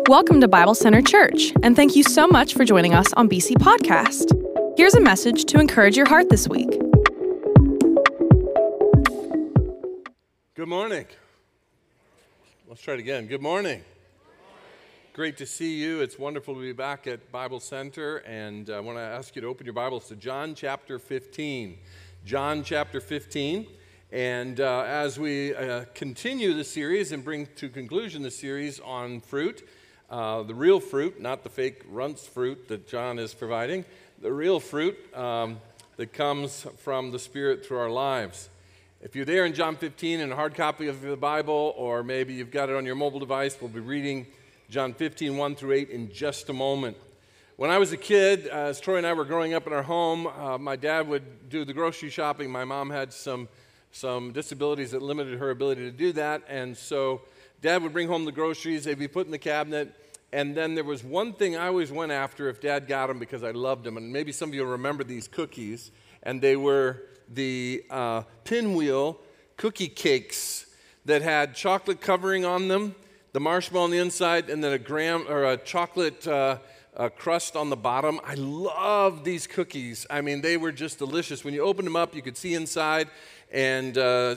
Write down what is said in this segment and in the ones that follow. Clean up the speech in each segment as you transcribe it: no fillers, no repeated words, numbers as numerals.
Welcome to Bible Center Church, and thank you so much for joining us on BC Podcast. Here's a message to encourage your heart this week. Good morning. Let's try it again. Good morning. Great to see you. It's wonderful to be back at Bible Center, and I want to ask you to open your Bibles to John chapter 15. John chapter 15. And as we continue the series and bring to conclusion the series on fruit, the real fruit, not the fake runts fruit that John is providing, the real fruit that comes from the Spirit through our lives. If you're there in John 15 in a hard copy of the Bible, or maybe you've got it on your mobile device, we'll be reading John 15, 1 through 8 in just a moment. When I was a kid, as Troy and I were growing up in our home, my dad would do the grocery shopping. My mom had some disabilities that limited her ability to do that, and so Dad would bring home the groceries, they'd be put in the cabinet, and then there was one thing I always went after if Dad got them because I loved them, and maybe some of you remember these cookies, and they were the pinwheel cookie cakes that had chocolate covering on them, the marshmallow on the inside, and then a chocolate crust on the bottom. I love these cookies. I mean, they were just delicious. When you opened them up, you could see inside, and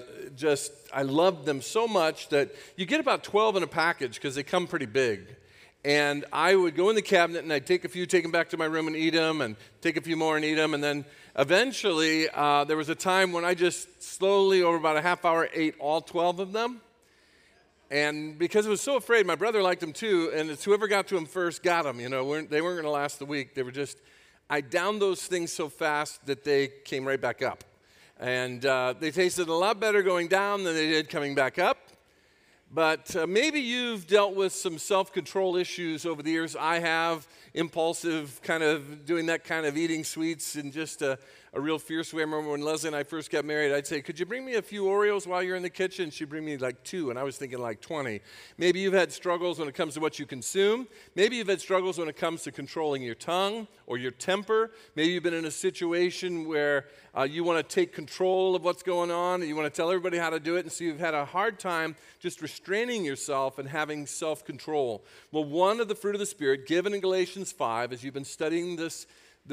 I loved them so much that you get about 12 in a package because they come pretty big. And I would go in the cabinet, and I'd take a few, take them back to my room and eat them, and take a few more and eat them. And then eventually, there was a time when I just slowly, over about a half hour, ate all 12 of them. And because I was so afraid, my brother liked them too, and it's whoever got to them first got them. You know, they weren't going to last the week. They were just, I downed those things so fast that they came right back up. And they tasted a lot better going down than they did coming back up. But maybe you've dealt with some self-control issues over the years. I have, impulsive, kind of doing that kind of eating sweets in just a real fierce way. I remember when Leslie and I first got married, I'd say, could you bring me a few Oreos while you're in the kitchen? She'd bring me like 2, and I was thinking like 20. Maybe you've had struggles when it comes to what you consume. Maybe you've had struggles when it comes to controlling your tongue or your temper. Maybe you've been in a situation where you want to take control of what's going on, and you want to tell everybody how to do it, and so you've had a hard time just restraining yourself and having self-control. Well, one of the fruit of the Spirit given in Galatians 5, as you've been studying this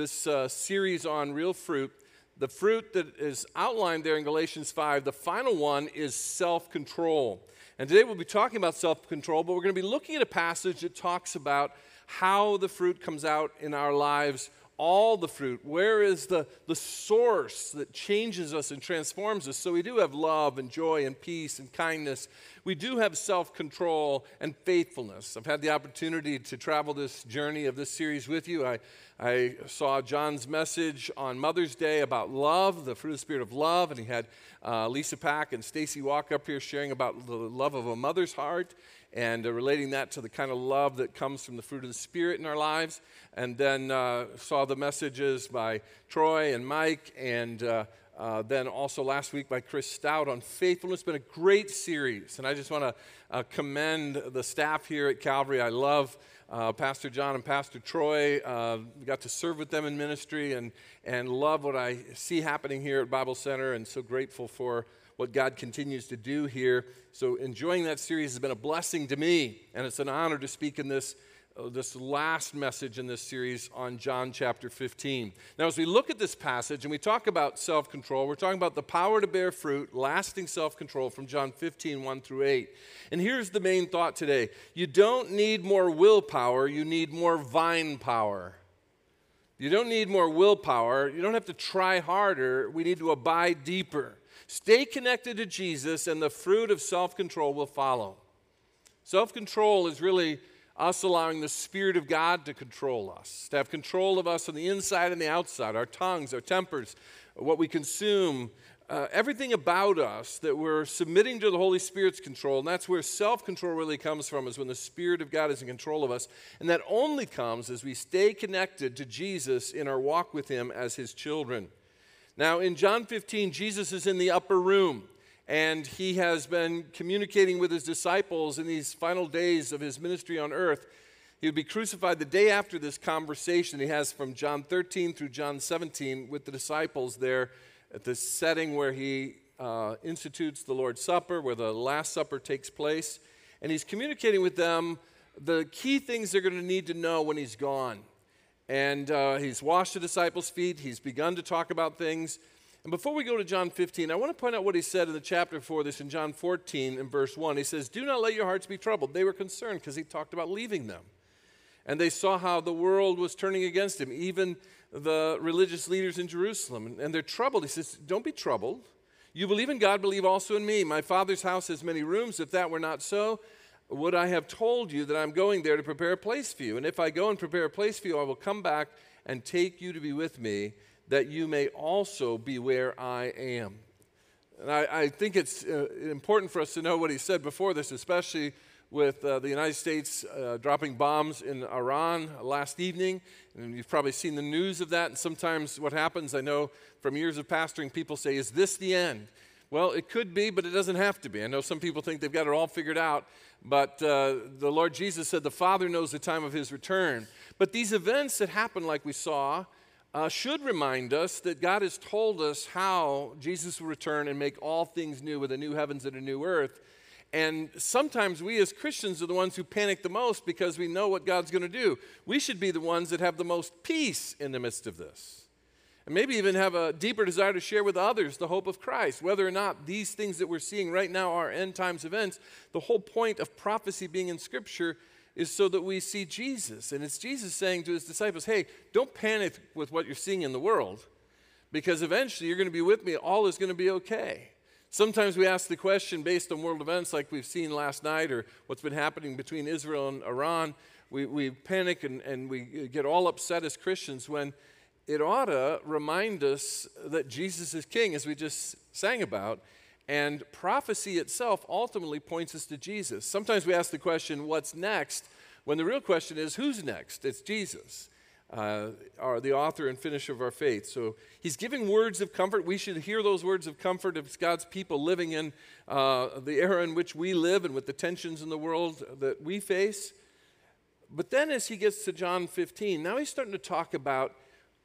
series on real fruit, the fruit that is outlined there in Galatians 5, the final one is self-control. And today we'll be talking about self-control, but we're going to be looking at a passage that talks about how the fruit comes out in our lives, all the fruit. Where is the source that changes us and transforms us? So we do have love and joy and peace and kindness. We do have self-control and faithfulness. I've had the opportunity to travel this journey of this series with you. I saw John's message on Mother's Day about love, the fruit of the Spirit of love, and he had Lisa Pack and Stacy Walk up here sharing about the love of a mother's heart and relating that to the kind of love that comes from the fruit of the Spirit in our lives. And then saw the messages by Troy and Mike, and then also last week by Chris Stout on faithfulness. It's been a great series, and I just want to commend the staff here at Calvary. I love Pastor John and Pastor Troy. Got to serve with them in ministry and love what I see happening here at Bible Center, and so grateful for what God continues to do here. So enjoying that series has been a blessing to me, and it's an honor to speak in this last message in this series on John chapter 15. Now, as we look at this passage and we talk about self-control, we're talking about the power to bear fruit, lasting self-control from John 15, 1 through 8. And here's the main thought today. You don't need more willpower, you need more vine power. You don't need more willpower. You don't have to try harder. We need to abide deeper. Stay connected to Jesus, and the fruit of self-control will follow. Self-control is really us allowing the Spirit of God to control us, to have control of us on the inside and the outside, our tongues, our tempers, what we consume, everything about us that we're submitting to the Holy Spirit's control. And that's where self-control really comes from, is when the Spirit of God is in control of us. And that only comes as we stay connected to Jesus in our walk with Him as His children. Now, in John 15, Jesus is in the upper room, and He has been communicating with His disciples in these final days of His ministry on earth. He would be crucified the day after this conversation He has from John 13 through John 17 with the disciples there at this setting where He institutes the Lord's Supper, where the Last Supper takes place. And He's communicating with them the key things they're going to need to know when he's gone. And he's washed the disciples' feet. He's begun to talk about things. And before we go to John 15, I want to point out what he said in the chapter before this in John 14 in verse 1. He says, "Do not let your hearts be troubled." They were concerned because he talked about leaving them. And they saw how the world was turning against him, even the religious leaders in Jerusalem. And they're troubled. He says, "Don't be troubled. You believe in God, believe also in me. My Father's house has many rooms. If that were not so, would I have told you that I'm going there to prepare a place for you? And if I go and prepare a place for you, I will come back and take you to be with me, that you may also be where I am." And I think it's important for us to know what he said before this, especially with the United States dropping bombs in Iran last evening. And you've probably seen the news of that. And sometimes what happens, I know from years of pastoring, people say, "Is this the end?" Well, it could be, but it doesn't have to be. I know some people think they've got it all figured out, but the Lord Jesus said the Father knows the time of his return. But these events that happen, like we saw, should remind us that God has told us how Jesus will return and make all things new with a new heavens and a new earth. And sometimes we as Christians are the ones who panic the most because we know what God's going to do. We should be the ones that have the most peace in the midst of this. And maybe even have a deeper desire to share with others the hope of Christ. Whether or not these things that we're seeing right now are end times events, the whole point of prophecy being in Scripture is so that we see Jesus. And it's Jesus saying to his disciples, "Hey, don't panic with what you're seeing in the world, because eventually you're going to be with me. All is going to be okay." Sometimes we ask the question based on world events like we've seen last night or what's been happening between Israel and Iran. We panic and we get all upset as Christians when it ought to remind us that Jesus is king, as we just sang about. And prophecy itself ultimately points us to Jesus. Sometimes we ask the question, what's next? When the real question is, who's next? It's Jesus, the author and finisher of our faith. So he's giving words of comfort. We should hear those words of comfort as God's people living in the era in which we live and with the tensions in the world that we face. But then as he gets to John 15, now he's starting to talk about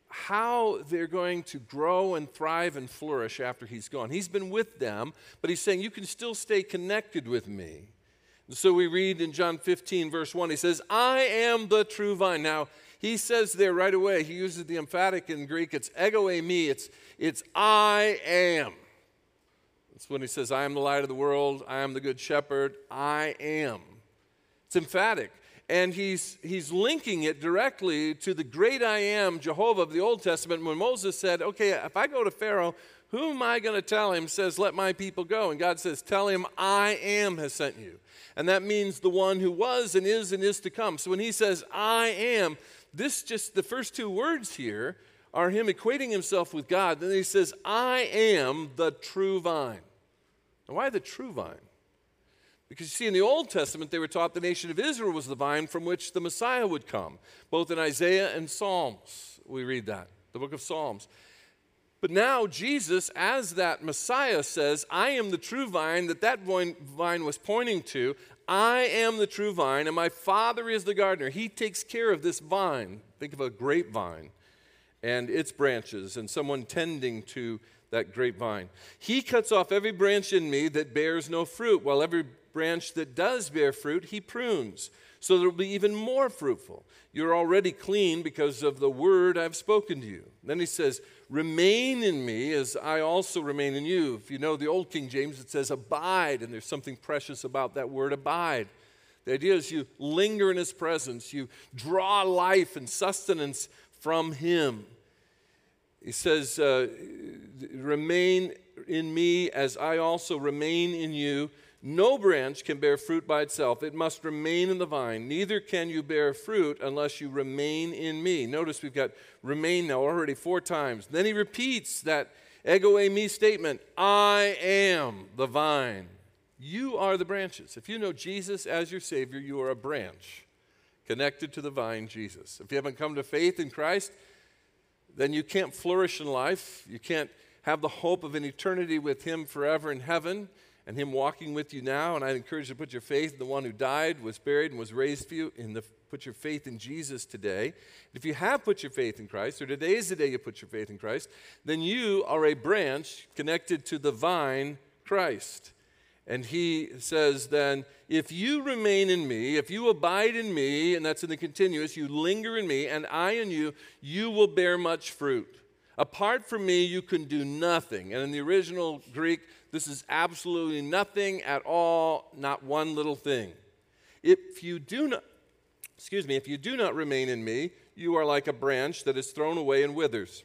how they're going to grow and thrive and flourish after he's gone. He's been with them, but he's saying you can still stay connected with me. And so we read in John 15, verse 1, he says, "I am the true vine." Now, he says there right away, he uses the emphatic in Greek, it's ego eimi, it's I am. That's when he says, "I am the light of the world, I am the good shepherd, I am." It's emphatic. And he's linking it directly to the great I am, Jehovah of the Old Testament. When Moses said, "Okay, if I go to Pharaoh, who am I going to tell him?" Says, "Let my people go." And God says, "Tell him I am has sent you." And that means the one who was and is to come. So when he says I am, the first two words here are him equating himself with God. Then he says, "I am the true vine." Now, why the true vine? Because you see, in the Old Testament, they were taught the nation of Israel was the vine from which the Messiah would come. Both in Isaiah and Psalms, we read that, the book of Psalms. But now Jesus, as that Messiah, says, "I am the true vine," that vine was pointing to. I am the true vine, and my Father is the gardener. He takes care of this vine. Think of a grapevine and its branches and someone tending to that grapevine. "He cuts off every branch in me that bears no fruit, while every branch that does bear fruit, he prunes, so that it will be even more fruitful. You're already clean because of the word I've spoken to you." Then he says, "Remain in me as I also remain in you." If you know the old King James, it says abide, and there's something precious about that word abide. The idea is you linger in his presence, you draw life and sustenance from him. He says, "Remain in me as I also remain in you. No branch can bear fruit by itself. It must remain in the vine. Neither can you bear fruit unless you remain in me." Notice we've got remain now already 4 times. Then he repeats that ego eimi statement, "I am the vine. You are the branches." If you know Jesus as your Savior, you are a branch connected to the vine, Jesus. If you haven't come to faith in Christ, then you can't flourish in life. You can't have the hope of an eternity with him forever in heaven and him walking with you now. And I encourage you to put your faith in the one who died, was buried, and was raised for you, put your faith in Jesus today. If you have put your faith in Christ, or today is the day you put your faith in Christ, then you are a branch connected to the vine, Christ. And he says then, if you remain in me, if you abide in me, and that's in the continuous, you linger in me, and I in you, you will bear much fruit. Apart from me, you can do nothing. And in the original Greek, this is absolutely nothing at all, not one little thing. If you do not remain in me, you are like a branch that is thrown away and withers.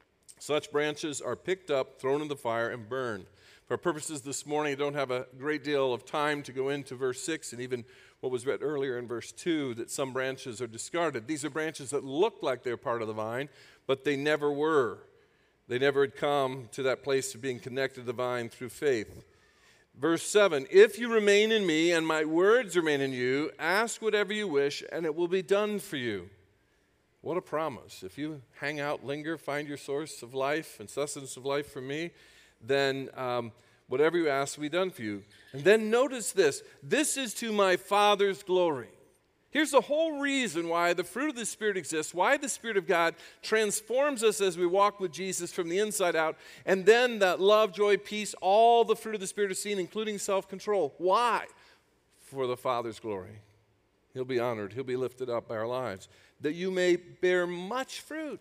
Such branches are picked up, thrown in the fire, and burned. For our purposes this morning, I don't have a great deal of time to go into verse 6 and even what was read earlier in verse 2, that some branches are discarded. These are branches that look like they're part of the vine, but they never were. They never had come to that place of being connected to the vine through faith. Verse 7, if you remain in me and my words remain in you, ask whatever you wish and it will be done for you. What a promise. If you hang out, linger, find your source of life and sustenance of life from me, then whatever you ask will be done for you. And then notice this. This is to my Father's glory. Here's the whole reason why the fruit of the Spirit exists, why the Spirit of God transforms us as we walk with Jesus from the inside out, and then that love, joy, peace, all the fruit of the Spirit is seen, including self-control. Why? For the Father's glory. He'll be honored. He'll be lifted up by our lives, that you may bear much fruit.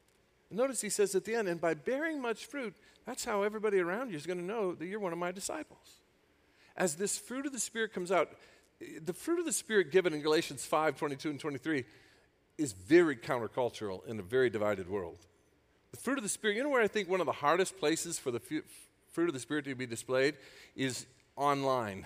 Notice he says at the end, and by bearing much fruit, that's how everybody around you is going to know that you're one of my disciples. As this fruit of the Spirit comes out, the fruit of the Spirit given in Galatians 5:22 and 23 is very countercultural in a very divided world. The fruit of the Spirit, you know where I think one of the hardest places for the fruit of the Spirit to be displayed is online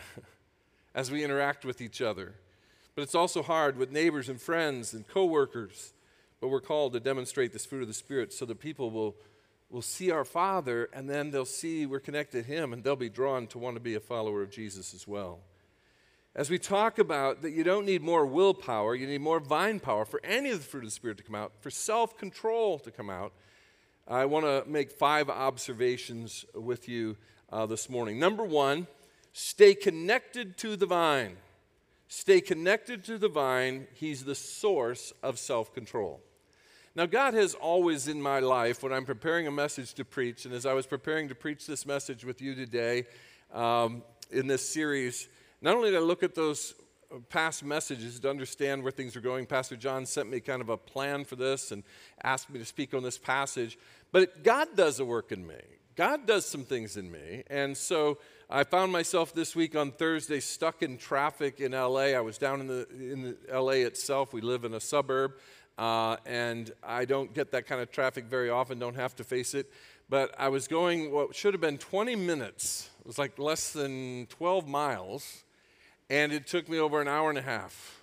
as we interact with each other. But it's also hard with neighbors and friends and coworkers. But we're called to demonstrate this fruit of the Spirit so that people will see our Father, and then they'll see we're connected to Him, and they'll be drawn to want to be a follower of Jesus as well. As we talk about that you don't need more willpower, you need more vine power for any of the fruit of the Spirit to come out, for self-control to come out, I want to make 5 observations with you this morning. Number 1, stay connected to the vine. Stay connected to the vine. He's the source of self-control. Now, God has always in my life, when I'm preparing a message to preach, and as I was preparing to preach this message with you today in this series, not only did I look at those past messages to understand where things are going, Pastor John sent me kind of a plan for this and asked me to speak on this passage, but God does a work in me. God does some things in me, and so I found myself this week on Thursday stuck in traffic in L.A. I was down in the L.A. itself. We live in a suburb, and I don't get that kind of traffic very often, don't have to face it. But I was going what should have been 20 minutes. It was like less than 12 miles, and it took me over an hour and a half.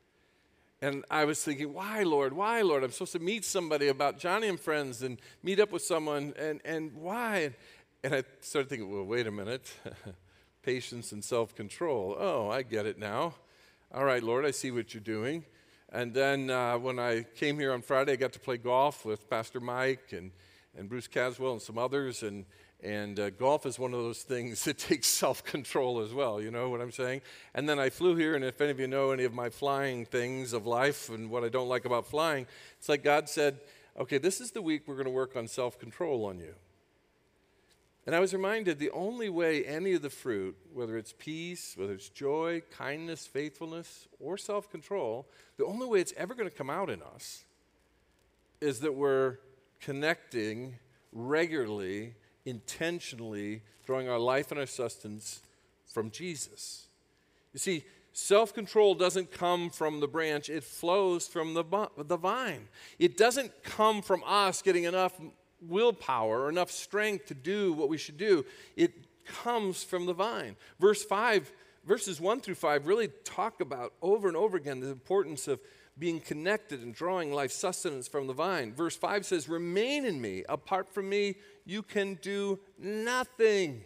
And I was thinking, why, Lord? Why, Lord? I'm supposed to meet somebody about Johnny and Friends and meet up with someone, and why? And I started thinking, well, wait a minute. Patience and self-control. Oh, I get it now. All right, Lord, I see what you're doing. And then when I came here on Friday, I got to play golf with Pastor Mike and Bruce Caswell and some others, and golf is one of those things that takes self-control as well, you know what I'm saying? And then I flew here, and if any of you know any of my flying things of life and what I don't like about flying, it's like God said, okay, this is the week we're going to work on self-control on you. And I was reminded the only way any of the fruit, whether it's peace, whether it's joy, kindness, faithfulness, or self-control, the only way it's ever going to come out in us is that we're connecting regularly, intentionally, drawing our life and our sustenance from Jesus. You see, self-control doesn't come from the branch, it flows from the vine. It doesn't come from us getting enough willpower or enough strength to do what we should do. It comes from the vine. Verses 1 through 5 really talk about over and over again the importance of being connected and drawing life sustenance from the vine. Verse 5 says, remain in me. Apart from me, you can do nothing.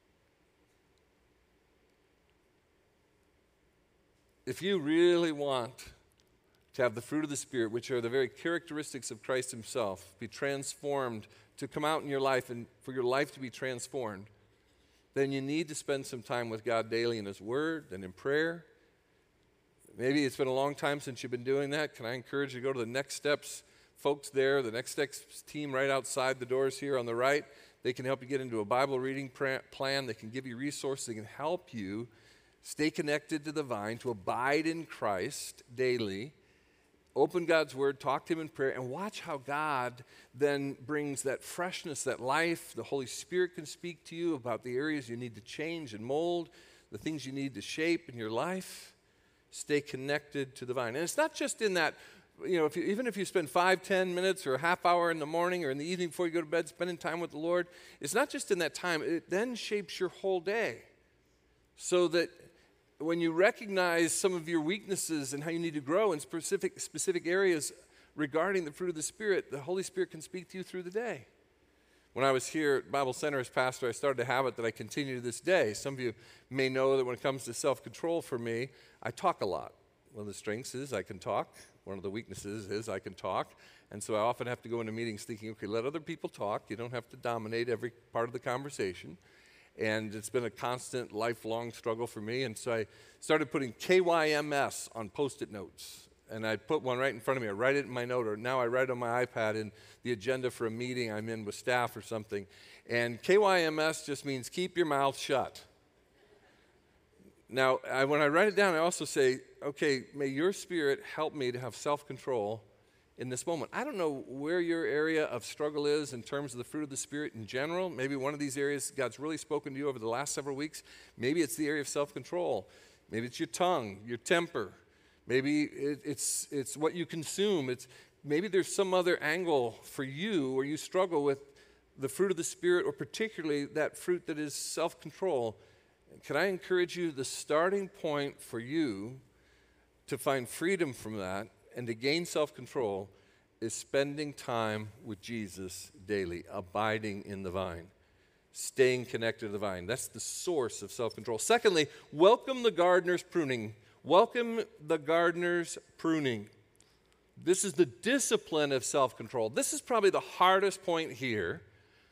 If you really want to have the fruit of the Spirit, which are the very characteristics of Christ himself, be transformed, to come out in your life and for your life to be transformed, then you need to spend some time with God daily in his word and in prayer. Maybe it's been a long time since you've been doing that. Can I encourage you to go to the Next Steps folks there, the Next Steps team right outside the doors here on the right? They can help you get into a Bible reading plan. They can give you resources. They can help you stay connected to the vine, to abide in Christ daily. Open God's Word, talk to Him in prayer, and watch how God then brings that freshness, that life. The Holy Spirit can speak to you about the areas you need to change and mold, the things you need to shape in your life. Stay connected to the vine. And it's not just in that, even if you spend 5, 10 minutes or a half hour in the morning or in the evening before you go to bed spending time with the Lord, it's not just in that time. It then shapes your whole day so that when you recognize some of your weaknesses and how you need to grow in specific areas regarding the fruit of the Spirit, the Holy Spirit can speak to you through the day. When I was here at Bible Center as pastor, I started a habit that I continue to this day. Some of you may know that when it comes to self-control for me, I talk a lot. One of the strengths is I can talk. One of the weaknesses is I can talk. And so I often have to go into meetings thinking, okay, let other people talk. You don't have to dominate every part of the conversation. And it's been a constant, lifelong struggle for me. And so I started putting KYMS on Post-it notes. And I put one right in front of me. I write it in my note, or now I write it on my iPad in the agenda for a meeting I'm in with staff or something. And KYMS just means keep your mouth shut. Now, when I write it down, I also say, okay, may your Spirit help me to have self-control in this moment. I don't know where your area of struggle is in terms of the fruit of the Spirit in general. Maybe one of these areas God's really spoken to you over the last several weeks. Maybe it's the area of self-control. Maybe it's your tongue, your temper. Maybe it's what you consume. Maybe there's some other angle for you where you struggle with the fruit of the Spirit, or particularly that fruit that is self-control. Can I encourage you, the starting point for you to find freedom from that and to gain self-control is spending time with Jesus daily, abiding in the vine, staying connected to the vine. That's the source of self-control. Secondly, welcome the gardener's pruning. Welcome the gardener's pruning. This is the discipline of self-control. This is probably the hardest point here.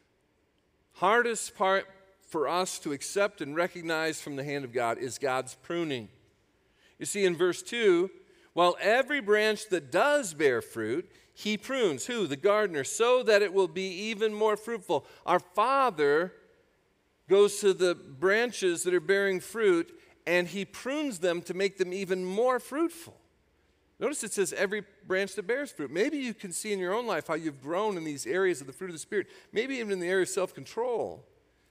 Hardest part for us to accept and recognize from the hand of God is God's pruning. You see, in verse 2, while every branch that does bear fruit, He prunes. Who? The gardener, so that it will be even more fruitful. Our Father goes to the branches that are bearing fruit, and He prunes them to make them even more fruitful. Notice it says every branch that bears fruit. Maybe you can see in your own life how you've grown in these areas of the fruit of the Spirit, maybe even in the area of self-control.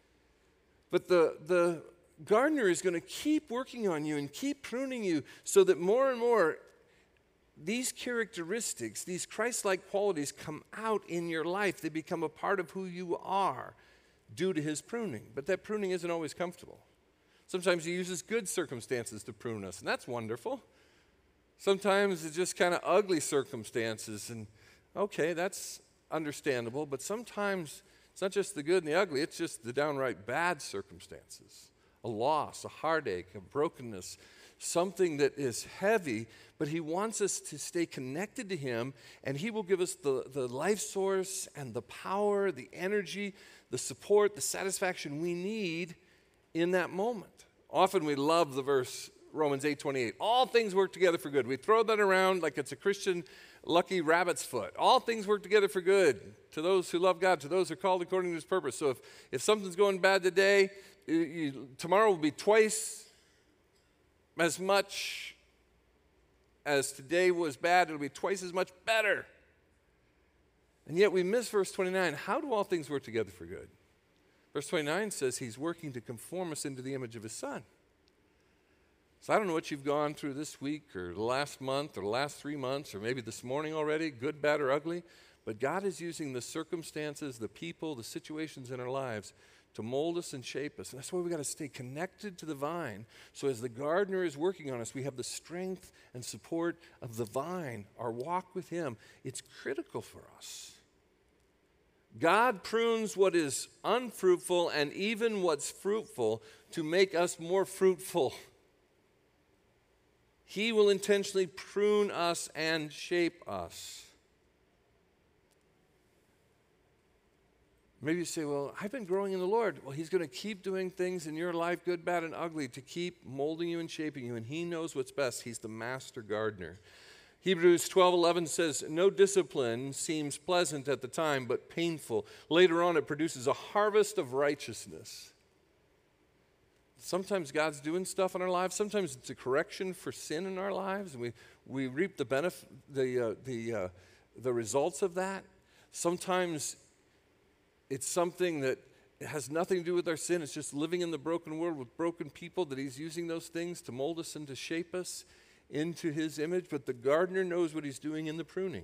But the gardener is going to keep working on you and keep pruning you so that more and more these characteristics, these Christ-like qualities come out in your life. They become a part of who you are due to His pruning. But that pruning isn't always comfortable. Sometimes He uses good circumstances to prune us, and that's wonderful. Sometimes it's just kind of ugly circumstances, and okay, that's understandable. But sometimes it's not just the good and the ugly, it's just the downright bad circumstances. A loss, a heartache, a brokenness, something that is heavy, but He wants us to stay connected to Him, and He will give us the life source and the power, the energy, the support, the satisfaction we need in that moment. Often we love the verse Romans 8:28. All things work together for good. We throw that around like it's a Christian lucky rabbit's foot. All things work together for good to those who love God, to those who are called according to His purpose. So if something's going bad today, tomorrow will be twice as much as today was bad. It'll be twice as much better. And yet we miss verse 29. How do all things work together for good? Verse 29 says He's working to conform us into the image of His Son. So I don't know what you've gone through this week or the last month or the last 3 months or maybe this morning already, good, bad, or ugly, but God is using the circumstances, the people, the situations in our lives to mold us and shape us. And that's why we've got to stay connected to the vine. So as the gardener is working on us, we have the strength and support of the vine, our walk with Him. It's critical for us. God prunes what is unfruitful and even what's fruitful to make us more fruitful. He will intentionally prune us and shape us. Maybe you say, well, I've been growing in the Lord. Well, He's going to keep doing things in your life, good, bad, and ugly, to keep molding you and shaping you, and He knows what's best. He's the master gardener. Hebrews 12:11 says, "No discipline seems pleasant at the time, but painful. Later on, it produces a harvest of righteousness." Sometimes God's doing stuff in our lives. Sometimes it's a correction for sin in our lives, and we reap the benefit, the results of that. Sometimes it's something that has nothing to do with our sin. It's just living in the broken world with broken people, that He's using those things to mold us and to shape us into His image. But the gardener knows what He's doing in the pruning.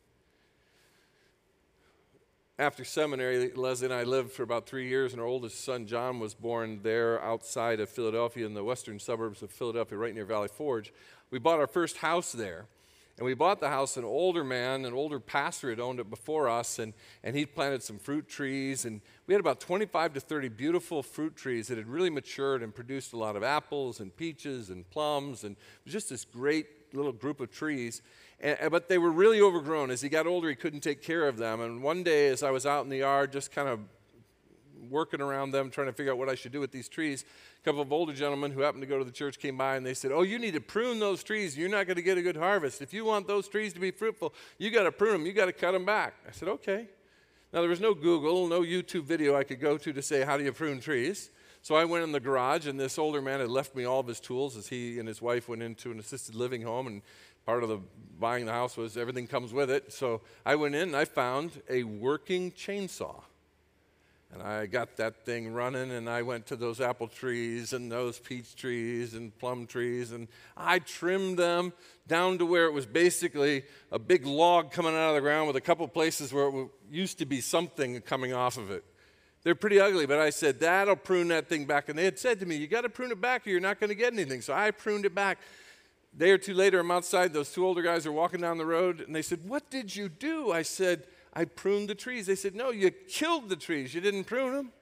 After seminary, Leslie and I lived for about 3 years, and our oldest son, John, was born there outside of Philadelphia in the western suburbs of Philadelphia, right near Valley Forge. We bought our first house there. And we bought the house, an older man, an older pastor had owned it before us, and he'd planted some fruit trees. And we had about 25 to 30 beautiful fruit trees that had really matured and produced a lot of apples and peaches and plums. And it was just this great little group of trees. But they were really overgrown. As he got older, he couldn't take care of them. And one day, as I was out in the yard just kind of working around them, trying to figure out what I should do with these trees, a couple of older gentlemen who happened to go to the church came by, and they said, "Oh, you need to prune those trees. You're not going to get a good harvest. If you want those trees to be fruitful, you got to prune them. You got to cut them back." I said, "Okay." Now, there was no Google, no YouTube video I could go to say, how do you prune trees? So I went in the garage, and this older man had left me all of his tools as he and his wife went into an assisted living home, and part of the buying the house was everything comes with it. So I went in, and I found a working chainsaw. And I got that thing running, and I went to those apple trees and those peach trees and plum trees, and I trimmed them down to where it was basically a big log coming out of the ground with a couple places where it used to be something coming off of it. They're pretty ugly, but I said, "That'll prune that thing back." And they had said to me, "You got to prune it back or you're not going to get anything." So I pruned it back. A day or two later, I'm outside. Those two older guys are walking down the road, and they said, "What did you do?" I said, "I pruned the trees." They said, "No, you killed the trees. You didn't prune them."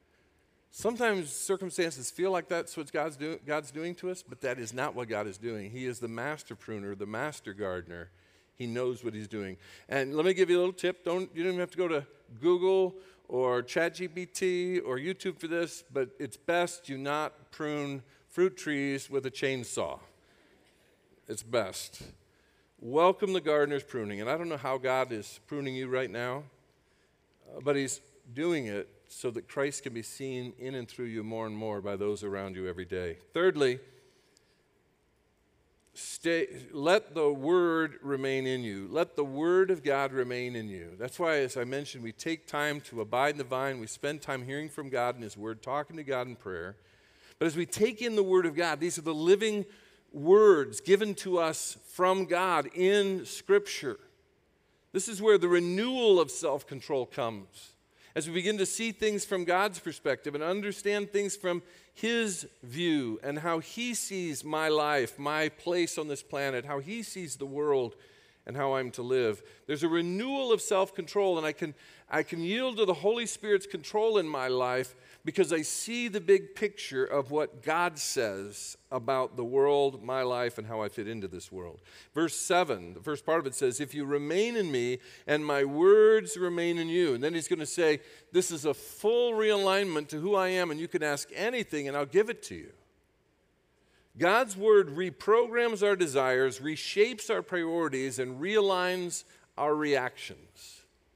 Sometimes circumstances feel like that's what God's doing to us, but that is not what God is doing. He is the master pruner, the master gardener. He knows what He's doing. And let me give you a little tip. You don't even have to go to Google or ChatGPT or YouTube for this, but it's best you not prune fruit trees with a chainsaw. It's best. Welcome the gardener's pruning. And I don't know how God is pruning you right now, but He's doing it so that Christ can be seen in and through you more and more by those around you every day. Thirdly, let the Word remain in you. Let the Word of God remain in you. That's why, as I mentioned, we take time to abide in the vine. We spend time hearing from God in His Word, talking to God in prayer. But as we take in the Word of God, these are the living words given to us from God in Scripture. This is where the renewal of self-control comes. As we begin to see things from God's perspective and understand things from His view and how He sees my life, my place on this planet, how He sees the world and how I'm to live. There's a renewal of self-control, and I can yield to the Holy Spirit's control in my life because I see the big picture of what God says about the world, my life, and how I fit into this world. Verse 7, the first part of it says, "If you remain in me and my words remain in you." And then He's going to say, this is a full realignment to who I am, and you can ask anything and I'll give it to you. God's Word reprograms our desires, reshapes our priorities, and realigns our reactions.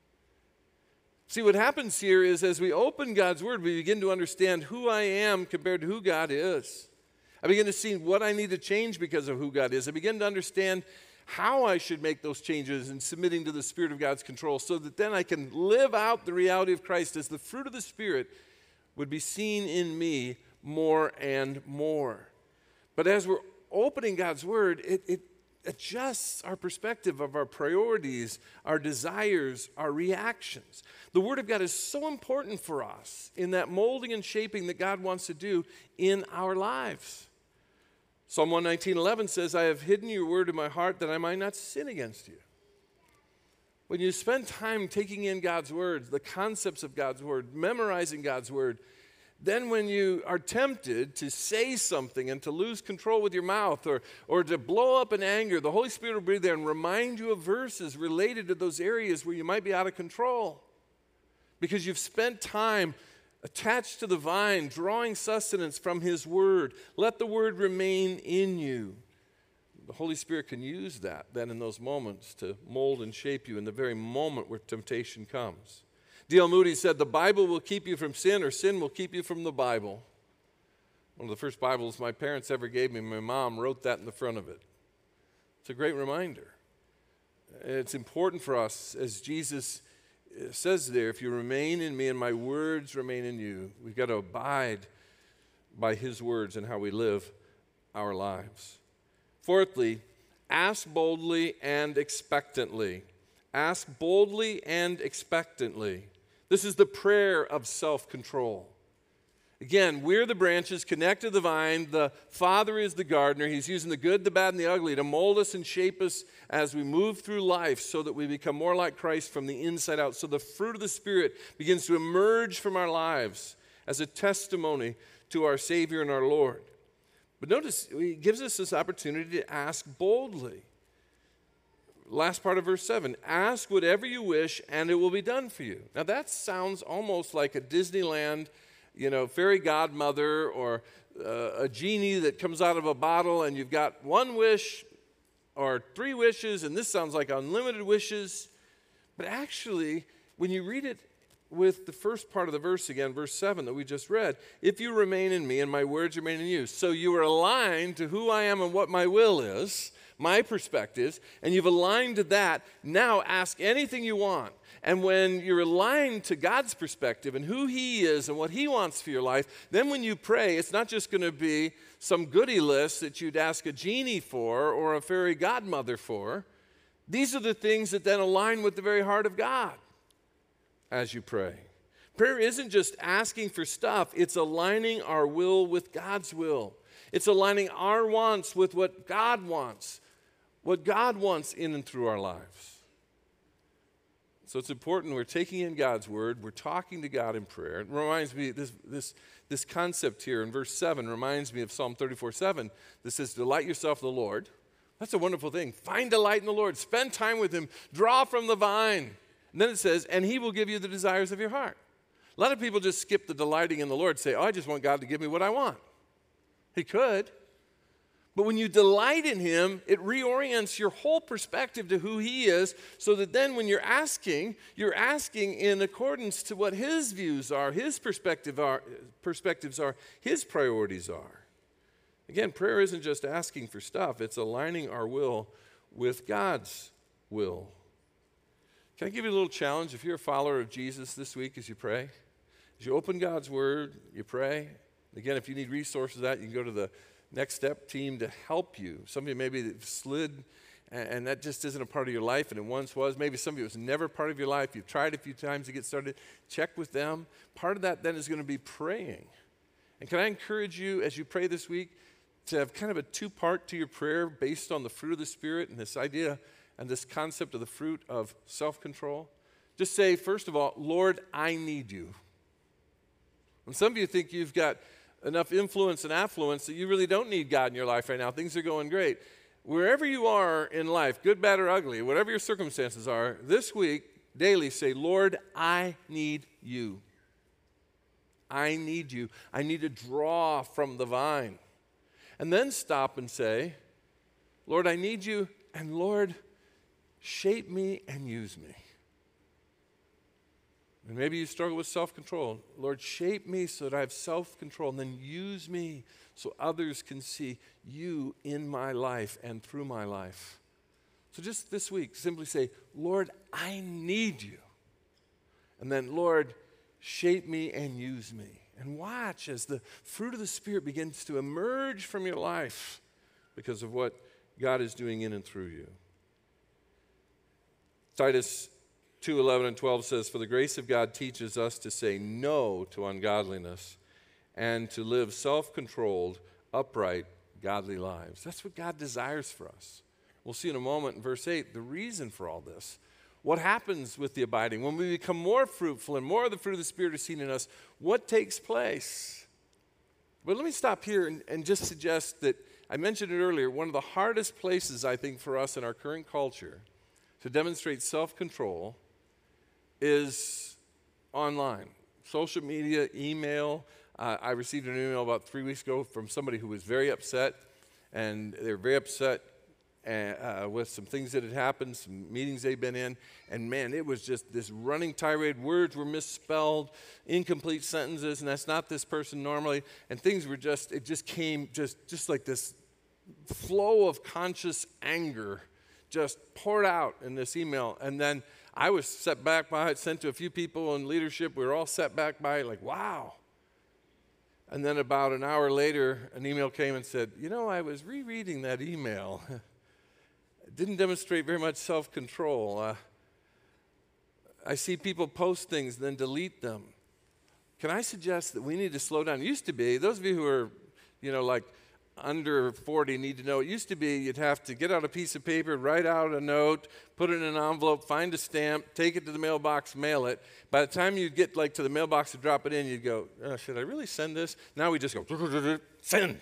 See, what happens here is as we open God's Word, we begin to understand who I am compared to who God is. I begin to see what I need to change because of who God is. I begin to understand how I should make those changes in submitting to the Spirit of God's control so that then I can live out the reality of Christ as the fruit of the Spirit would be seen in me more and more. But as we're opening God's Word, it adjusts our perspective of our priorities, our desires, our reactions. The Word of God is so important for us in that molding and shaping that God wants to do in our lives. Psalm 119:11 says, "I have hidden your word in my heart that I might not sin against you." When you spend time taking in God's Word, the concepts of God's Word, memorizing God's Word, then when you are tempted to say something and to lose control with your mouth or to blow up in anger, the Holy Spirit will be there and remind you of verses related to those areas where you might be out of control. Because you've spent time attached to the vine, drawing sustenance from His Word. Let the Word remain in you. the Holy Spirit can use that then in those moments to mold and shape you in the very moment where temptation comes. D.L. Moody said, the Bible will keep you from sin, or sin will keep you from the Bible. One of the first Bibles my parents ever gave me, my mom wrote that in the front of it. It's a great reminder. It's important for us, as Jesus says there, if you remain in me and my words remain in you, we've got to abide by his words and how we live our lives. Fourthly, ask boldly and expectantly. Ask boldly and expectantly. This is the prayer of self-control. Again, we're the branches connected to the vine. The Father is the gardener. He's using the good, the bad, and the ugly to mold us and shape us as we move through life so that we become more like Christ from the inside out. So the fruit of the Spirit begins to emerge from our lives as a testimony to our Savior and our Lord. But notice, he gives us this opportunity to ask boldly. Last part of verse 7, ask whatever you wish and it will be done for you. Now that sounds almost like a Disneyland, fairy godmother or a genie that comes out of a bottle and you've got one wish or three wishes, and this sounds like unlimited wishes. But actually, when you read it with the first part of the verse again, verse 7 that we just read, if you remain in me and my words remain in you. So you are aligned to who I am and what my will is, my perspectives, and you've aligned to that. Now ask anything you want. And when you're aligned to God's perspective and who he is and what he wants for your life, then when you pray, it's not just going to be some goodie list that you'd ask a genie for or a fairy godmother for. These are the things that then align with the very heart of God as you pray. Prayer isn't just asking for stuff. It's aligning our will with God's will. It's aligning our wants with what God wants in and through our lives. So it's important we're taking in God's word. We're talking to God in prayer. It reminds me, this concept here in verse 7 reminds me of Psalm 34:7 that says, delight yourself in the Lord. That's a wonderful thing. Find delight in the Lord. Spend time with him. Draw from the vine. And then it says, and he will give you the desires of your heart. A lot of people just skip the delighting in the Lord, say, I just want God to give me what I want. He could. But when you delight in him, it reorients your whole perspective to who he is, so that then when you're asking in accordance to what his views are, his perspectives are, his priorities are. Again, prayer isn't just asking for stuff. It's aligning our will with God's will. Can I give you a little challenge? If you're a follower of Jesus this week as you pray, as you open God's word, you pray. Again, if you need resources for that, you can go to the Next Step team to help you. Some of you maybe slid and that just isn't a part of your life, and it once was. Maybe some of you it was never part of your life. You've tried a few times to get started. Check with them. Part of that then is going to be praying. And can I encourage you as you pray this week to have kind of a two-part to your prayer based on the fruit of the Spirit and this idea and this concept of the fruit of self-control? Just say, first of all, Lord, I need you. And some of you think you've got enough influence and affluence that you really don't need God in your life right now. Things are going great. Wherever you are in life, good, bad, or ugly, whatever your circumstances are, this week, daily say, Lord, I need you. I need you. I need to draw from the vine. And then stop and say, Lord, I need you, and Lord, shape me and use me. And maybe you struggle with self-control. Lord, shape me so that I have self-control, and then use me so others can see you in my life and through my life. So just this week, simply say, Lord, I need you. And then, Lord, shape me and use me. And watch as the fruit of the Spirit begins to emerge from your life because of what God is doing in and through you. Titus 2:11 and 12 says, for the grace of God teaches us to say no to ungodliness and to live self-controlled, upright, godly lives. That's what God desires for us. We'll see in a moment in verse 8 the reason for all this. What happens with the abiding? When we become more fruitful and more of the fruit of the Spirit is seen in us, what takes place? But let me stop here and just suggest that, I mentioned it earlier, one of the hardest places, I think, for us in our current culture to demonstrate self-control is online. Social media, email. I received an email about 3 weeks ago from somebody who was very upset, and they were very upset with some things that had happened, some meetings they'd been in, and man, it was just this running tirade. Words were misspelled, incomplete sentences, and that's not this person normally. And things were it just came just like this flow of conscious anger just poured out in this email. And then I was set back by it, sent to a few people in leadership. We were all set back by it, like, wow. And then about an hour later, an email came and said, I was rereading that email. It didn't demonstrate very much self-control. I see people post things, then delete them. Can I suggest that we need to slow down? It used to be, those of you who are, like under 40 need to know, it used to be you'd have to get out a piece of paper, write out a note, put it in an envelope, find a stamp, take it to the mailbox, mail it. By the time you'd get to the mailbox to drop it in, you'd go, should I really send this? Now we just go, send.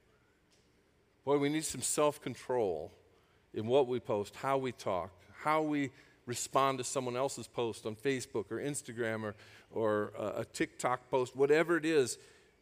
Boy, we need some self-control in what we post, how we talk, how we respond to someone else's post on Facebook or Instagram or a TikTok post, whatever it is.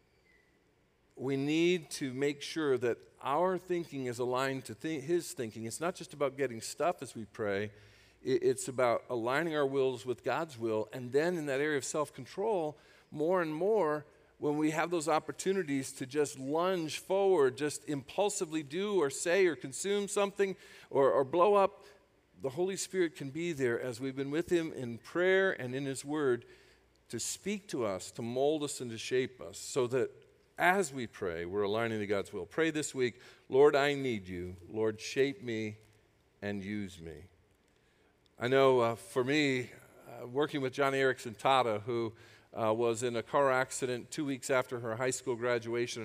We need to make sure that our thinking is aligned to His thinking. It's not just about getting stuff as we pray. It's about aligning our wills with God's will. And then in that area of self-control, more and more, when we have those opportunities to just lunge forward, just impulsively do or say or consume something or blow up, the Holy Spirit can be there as we've been with Him in prayer and in His Word to speak to us, to mold us and to shape us so that as we pray, we're aligning to God's will. Pray this week, Lord, I need you. Lord, shape me and use me. I know for me, working with Joni Eareckson Tada, who was in a car accident 2 weeks after her high school graduation in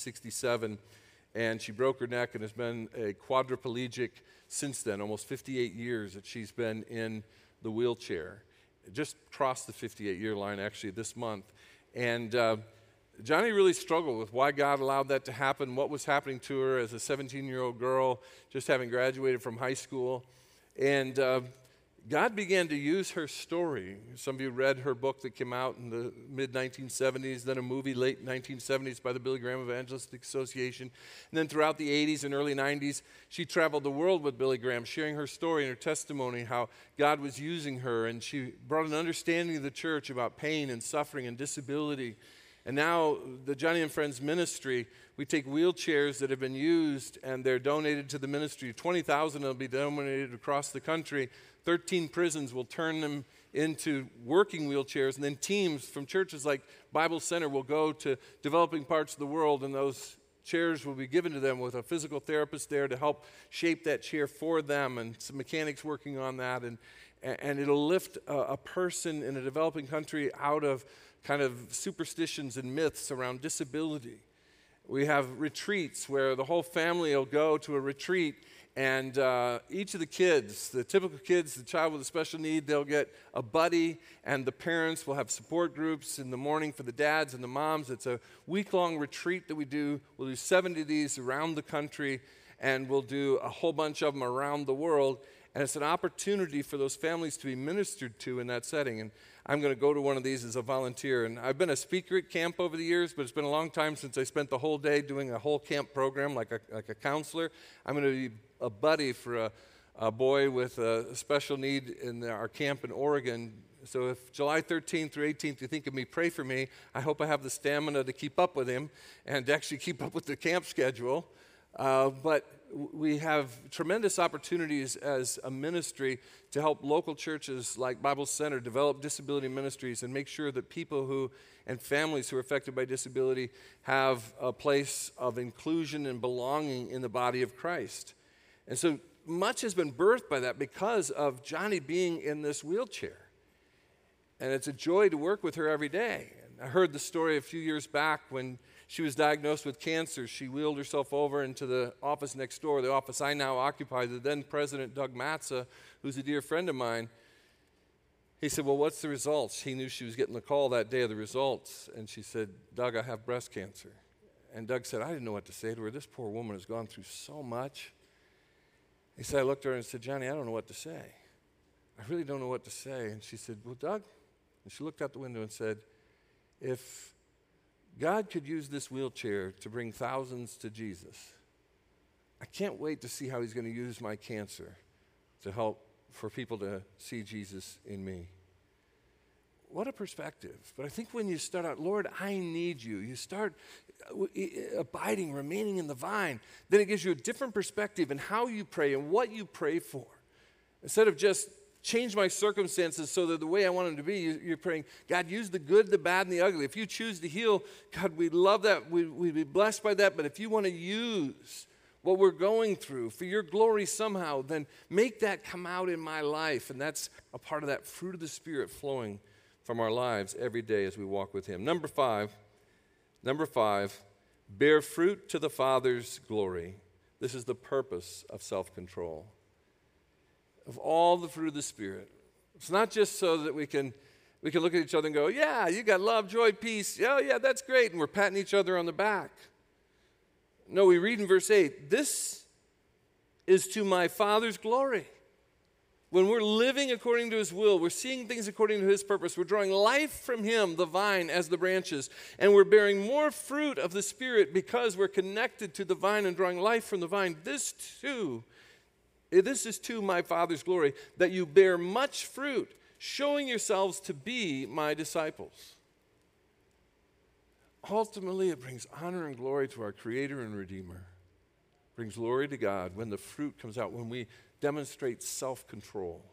1967, and she broke her neck and has been a quadriplegic since then, almost 58 years that she's been in the wheelchair. Just crossed the 58-year line, actually, this month. And Joni really struggled with why God allowed that to happen, what was happening to her as a 17-year-old girl, just having graduated from high school. And God began to use her story. Some of you read her book that came out in the mid-1970s, then a movie late 1970s by the Billy Graham Evangelistic Association. And then throughout the 80s and early 90s, she traveled the world with Billy Graham, sharing her story and her testimony, how God was using her. And she brought an understanding of the church about pain and suffering and disability. And now the Joni and Friends ministry, we take wheelchairs that have been used and they're donated to the ministry. 20,000 will be donated across the country. 13 prisons will turn them into working wheelchairs, and then teams from churches like Bible Center will go to developing parts of the world, and those chairs will be given to them with a physical therapist there to help shape that chair for them, and some mechanics working on that, and it'll lift a person in a developing country out of kind of superstitions and myths around disability. We have retreats where the whole family will go to a retreat, and each of the kids, the typical kids, the child with a special need, they'll get a buddy, and the parents will have support groups in the morning for the dads and the moms. It's a week-long retreat that we do. We'll do 70 of these around the country, and we'll do a whole bunch of them around the world. And it's an opportunity for those families to be ministered to in that setting. And I'm going to go to one of these as a volunteer. And I've been a speaker at camp over the years, but it's been a long time since I spent the whole day doing a whole camp program like a counselor. I'm going to be a buddy for a boy with a special need in our camp in Oregon. So if July 13th through 18th you think of me, pray for me. I hope I have the stamina to keep up with him and to actually keep up with the camp schedule. But we have tremendous opportunities as a ministry to help local churches like Bible Center develop disability ministries and make sure that people and families who are affected by disability have a place of inclusion and belonging in the body of Christ. And so much has been birthed by that because of Joni being in this wheelchair. And it's a joy to work with her every day. I heard the story a few years back when she was diagnosed with cancer. She wheeled herself over into the office next door, the office I now occupy. The then president, Doug Matza, who's a dear friend of mine, he said, well, what's the results? He knew she was getting the call that day of the results. And she said, Doug, I have breast cancer. And Doug said, I didn't know what to say to her. This poor woman has gone through so much. He said, I looked at her and said, Joni, I don't know what to say. I really don't know what to say. And she said, well, Doug, and she looked out the window and said, if God could use this wheelchair to bring thousands to Jesus, I can't wait to see how he's going to use my cancer to help for people to see Jesus in me. What a perspective. But I think when you start out, Lord, I need you, you start abiding, remaining in the vine, then it gives you a different perspective in how you pray and what you pray for. Instead of just change my circumstances so that the way I want them to be, you're praying, God, use the good, the bad, and the ugly. If you choose to heal, God, we love that. We'd be blessed by that. But if you want to use what we're going through for your glory somehow, then make that come out in my life. And that's a part of that fruit of the Spirit flowing from our lives every day as we walk with him. Number five, bear fruit to the Father's glory. This is the purpose of self-control. Of all the fruit of the Spirit. It's not just so that we can look at each other and go, yeah, you got love, joy, peace. Oh, yeah, that's great. And we're patting each other on the back. No, we read in verse 8, this is to my Father's glory. When we're living according to his will, we're seeing things according to his purpose, we're drawing life from him, the vine, as the branches, and we're bearing more fruit of the Spirit because we're connected to the vine and drawing life from the vine. This is to my Father's glory, that you bear much fruit, showing yourselves to be my disciples. Ultimately, it brings honor and glory to our Creator and Redeemer. It brings glory to God when the fruit comes out, when we demonstrate self-control.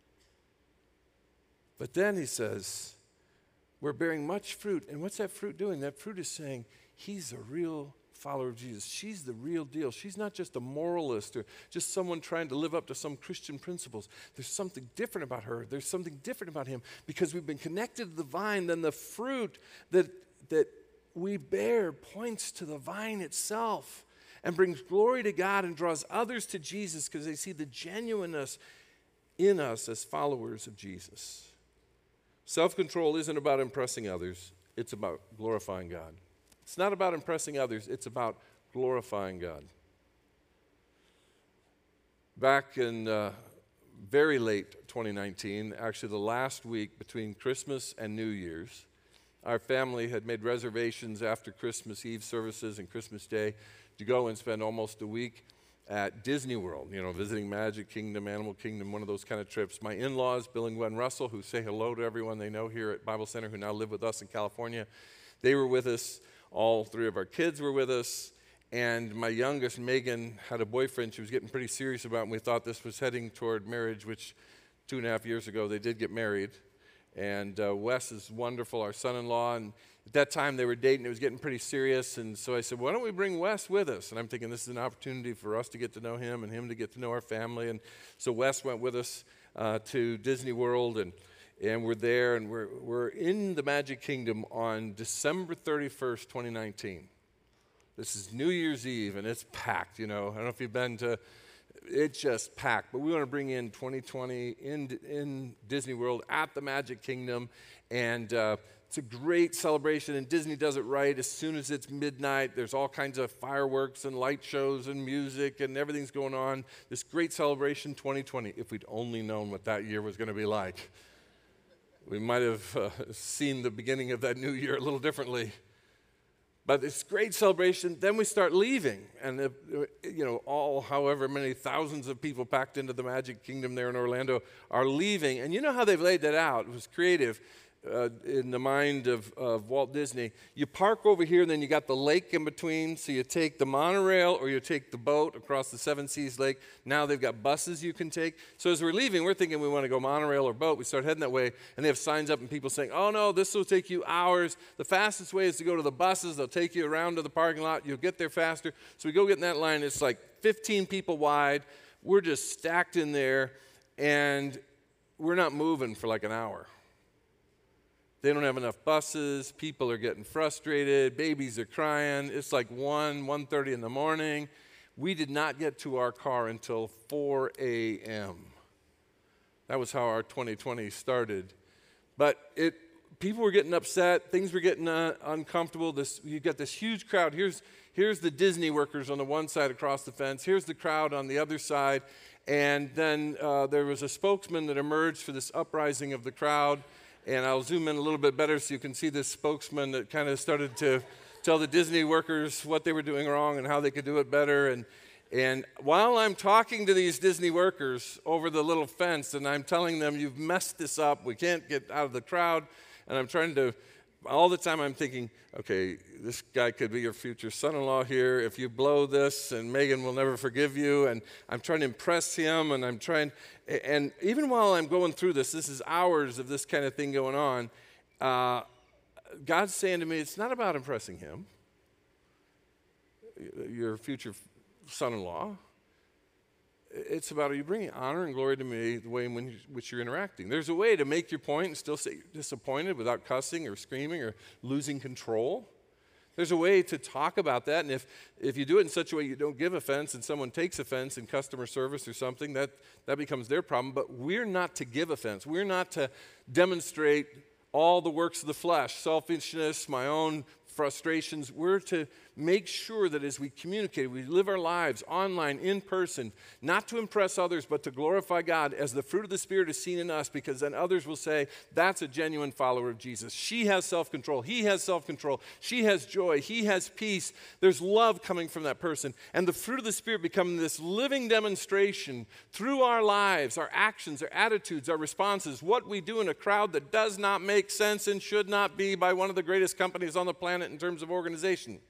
But then he says, we're bearing much fruit. And what's that fruit doing? That fruit is saying, he's a real follower of Jesus. She's the real deal. She's not just a moralist or just someone trying to live up to some Christian principles. There's something different about her. There's something different about him because we've been connected to the vine. Then the fruit that we bear points to the vine itself and brings glory to God and draws others to Jesus because they see the genuineness in us as followers of Jesus. Self-control isn't about impressing others. It's about glorifying God. It's not about impressing others. It's about glorifying God. Back in very late 2019, actually the last week between Christmas and New Year's, our family had made reservations after Christmas Eve services and Christmas Day to go and spend almost a week at Disney World, visiting Magic Kingdom, Animal Kingdom, one of those kind of trips. My in-laws, Bill and Gwen Russell, who say hello to everyone they know here at Bible Center, who now live with us in California, they were with us. All three of our kids were with us. And my youngest, Megan, had a boyfriend she was getting pretty serious about, and we thought this was heading toward marriage, which 2.5 years ago they did get married. And Wes is wonderful, our son-in-law, and at that time they were dating. It was getting pretty serious, and so I said, why don't we bring Wes with us? And I'm thinking this is an opportunity for us to get to know him and him to get to know our family. And so Wes went with us to Disney World, and we're there, and we're in the Magic Kingdom on December 31st, 2019. This is New Year's Eve, and it's packed, I don't know if you've been to. It's just packed. But we want to bring in 2020 in Disney World at the Magic Kingdom. And it's a great celebration. And Disney does it right. As soon as it's midnight, there's all kinds of fireworks and light shows and music and everything's going on. This great celebration 2020. If we'd only known what that year was going to be like, we might have seen the beginning of that new year a little differently. But it's great celebration. Then we start leaving. And, all however many thousands of people packed into the Magic Kingdom there in Orlando are leaving. And you know how they've laid that out. It was creative in the mind of Walt Disney. You park over here, and then you got the lake in between. So you take the monorail or you take the boat across the Seven Seas Lake. Now they've got buses you can take. So as we're leaving, we're thinking we want to go monorail or boat. We start heading that way, and they have signs up and people saying, oh, no, this will take you hours. The fastest way is to go to the buses. They'll take you around to the parking lot. You'll get there faster. So we go get in that line. It's like 15 people wide. We're just stacked in there, and we're not moving for like an hour. They don't have enough buses. People are getting frustrated. Babies are crying. It's like 1:30 in the morning. We did not get to our car until 4 a.m. That was how our 2020 started. But people were getting upset. Things were getting uncomfortable. You got this huge crowd. Here's the Disney workers on the one side across the fence. Here's the crowd on the other side. And then there was a spokesman that emerged for this uprising of the crowd. And I'll zoom in a little bit better so you can see this spokesman that kind of started to tell the Disney workers what they were doing wrong and how they could do it better. And while I'm talking to these Disney workers over the little fence and I'm telling them, you've messed this up, we can't get out of the crowd, and I'm trying to, all the time I'm thinking, okay, this guy could be your future son-in-law here. If you blow this, and Megan will never forgive you, and I'm trying to impress him, and and even while I'm going through this is hours of this kind of thing going on, God's saying to me, it's not about impressing him, your future son-in-law. It's about, are you bringing honor and glory to me the way in which you're interacting? There's a way to make your point and still say you're disappointed without cussing or screaming or losing control. There's a way to talk about that, and if you do it in such a way you don't give offense and someone takes offense in customer service or something, that becomes their problem. But we're not to give offense. We're not to demonstrate all the works of the flesh, selfishness, my own frustrations. We're to make sure that as we communicate, we live our lives online, in person, not to impress others, but to glorify God as the fruit of the Spirit is seen in us, because then others will say, that's a genuine follower of Jesus. She has self-control. He has self-control. She has joy. He has peace. There's love coming from that person. And the fruit of the Spirit become this living demonstration through our lives, our actions, our attitudes, our responses, what we do in a crowd that does not make sense and should not be by one of the greatest companies on the planet in terms of organization.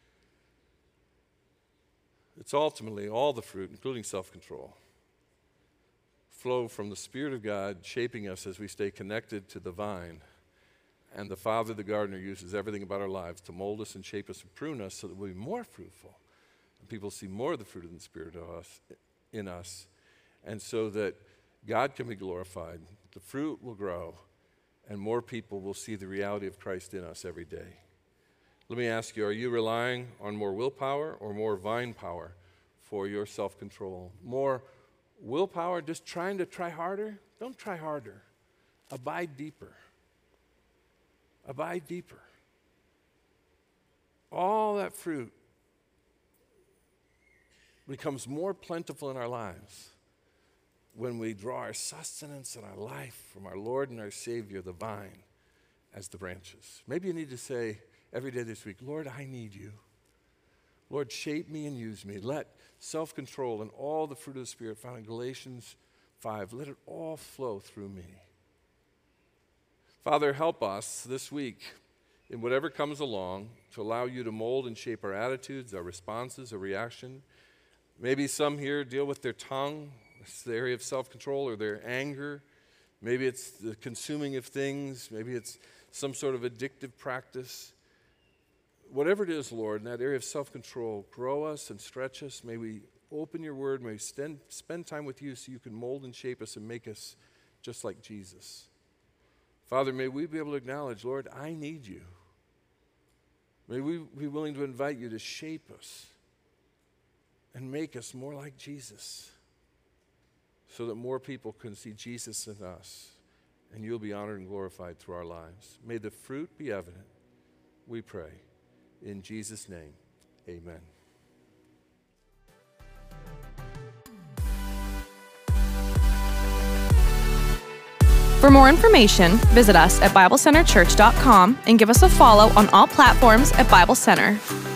It's ultimately all the fruit, including self-control, flow from the Spirit of God shaping us as we stay connected to the vine. And the Father, the gardener, uses everything about our lives to mold us and shape us and prune us so that we'll be more fruitful. And people see more of the fruit of the Spirit in us. And so that God can be glorified, the fruit will grow, and more people will see the reality of Christ in us every day. Let me ask you, are you relying on more willpower or more vine power for your self-control? More willpower, just trying to try harder? Don't try harder. Abide deeper. Abide deeper. All that fruit becomes more plentiful in our lives when we draw our sustenance and our life from our Lord and our Savior, the vine, as the branches. Maybe you need to say, every day this week, Lord, I need you. Lord, shape me and use me. Let self-control and all the fruit of the Spirit found in Galatians 5, let it all flow through me. Father, help us this week in whatever comes along to allow you to mold and shape our attitudes, our responses, our reaction. Maybe some here deal with their tongue. It's the area of self-control, or their anger. Maybe it's the consuming of things. Maybe it's some sort of addictive practice. Whatever it is, Lord, in that area of self-control, grow us and stretch us. May we open your word. May we spend time with you so you can mold and shape us and make us just like Jesus. Father, may we be able to acknowledge, Lord, I need you. May we be willing to invite you to shape us and make us more like Jesus so that more people can see Jesus in us and you'll be honored and glorified through our lives. May the fruit be evident, we pray. In Jesus' name, amen. For more information, visit us at BibleCenterChurch.com and give us a follow on all platforms at Bible Center.